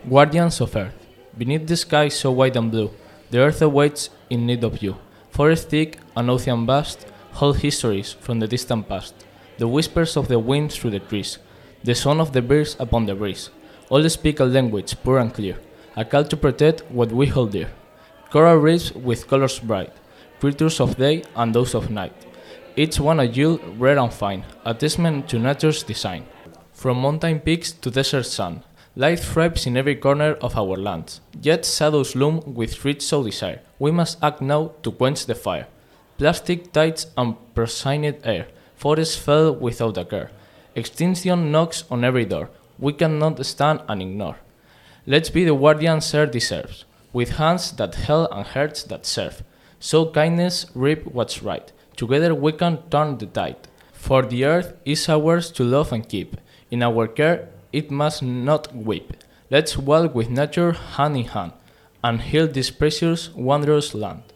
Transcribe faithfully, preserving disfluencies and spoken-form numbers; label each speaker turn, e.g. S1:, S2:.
S1: Guardians of Earth. Beneath the sky so white and blue, the earth awaits in need of you. Forest thick and ocean vast hold histories from the distant past. The whispers of the wind through the trees, the song of the birds upon the breeze, all speak a language pure and clear, a call to protect what we hold dear. Coral reefs with colors bright, creatures of day and those of night, each one a jewel rare and fine, a testament to nature's design. From mountain peaks to desert sun, light thrives in every corner of our lands. Yet shadows loom with reach so desire. We must act now to quench the fire. Plastic tides and persigned air, forests fell without a care. Extinction knocks on every door. We cannot stand and ignore. Let's be the guardians Earth deserves, with hands that help and hearts that serve. So kindness reap what's right. Together we can turn the tide. For the earth is ours to love and keep. In our care it must not weep. Let's walk with nature hand in hand and heal this precious, wondrous land.